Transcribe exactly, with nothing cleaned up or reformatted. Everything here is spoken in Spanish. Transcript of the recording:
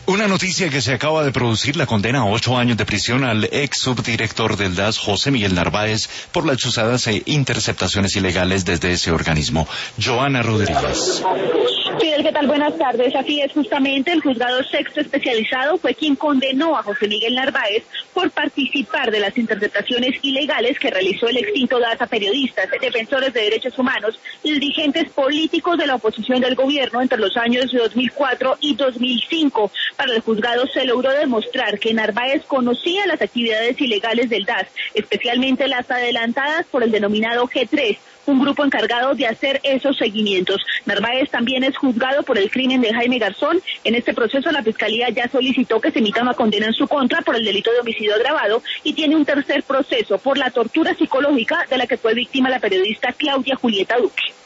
Una noticia que se acaba de producir: la condena a ocho años de prisión al ex subdirector del D A S, José Miguel Narváez, por las chuzadas e interceptaciones ilegales desde ese organismo. Joana Rodríguez. Fidel, ¿qué tal? Buenas tardes. Así es, justamente el juzgado sexto especializado fue quien condenó a José Miguel Narváez por participar de las interceptaciones ilegales que realizó el extinto D A S a periodistas, defensores de derechos humanos y dirigentes políticos de la oposición del gobierno entre los años dos mil cuatro y dos mil cinco. Para el juzgado se logró demostrar que Narváez conocía las actividades ilegales del D A S, especialmente las adelantadas por el denominado G tres, un grupo encargado de hacer esos seguimientos. Narváez también es juzgado por el crimen de Jaime Garzón. En este proceso la Fiscalía ya solicitó que se emita una condena en su contra por el delito de homicidio agravado y tiene un tercer proceso por la tortura psicológica de la que fue víctima la periodista Claudia Julieta Duque.